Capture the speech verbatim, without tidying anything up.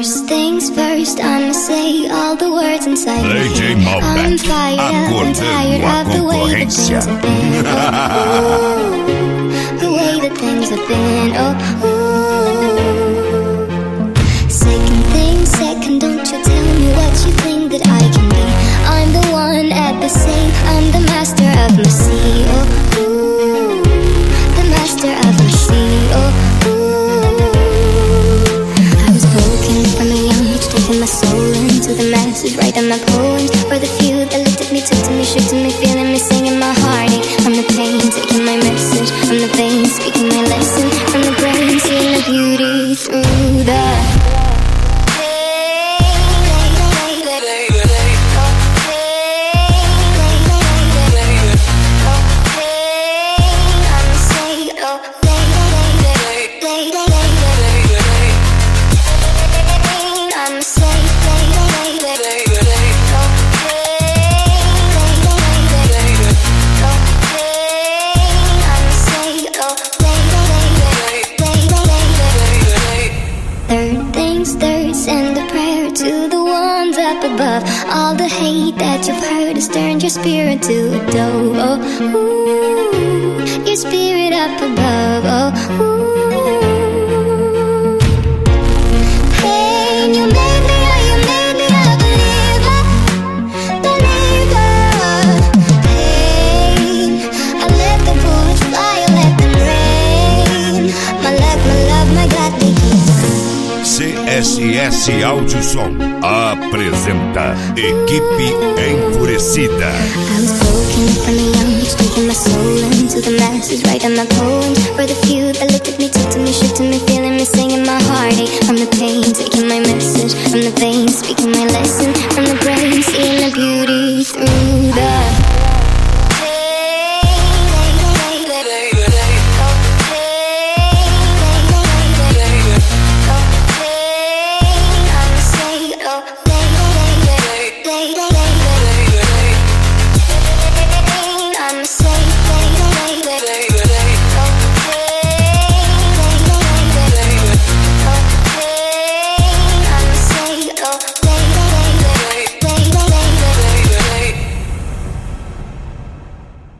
First things first, I'ma say all the words inside D J me. Malbec, I'm fired up and tired of the way that things have been. Oh, the way that things have been. Oh, ooh. Second thing, second, don't you tell me what you think that I can be. I'm the one at the same, I'm the master of my sea. Oh, ooh, the master of my sea. Oh, my soul into the masses, writing my poems for the few that looked at me, took to me, shook to me, feeling me, singing my heartache. From the pain, taking my message, from the vein, speaking my lesson, from the brain, seeing the beauty through the all the hate that you've heard has turned your spirit to a dove. Oh, ooh, your spirit up above. Oh, ooh. Pain, you made me, oh, you made me a believer, believer. Pain, I let the bullets fly, I let them rain. My love, my love, my God, they C S S Audiosom apresenta Equipe Enfurecida. I was broken from a young age, taking my soul into the masses, writing my poems for the few that looked at me, took to me, shook to me, feeling me, singing my heartache. From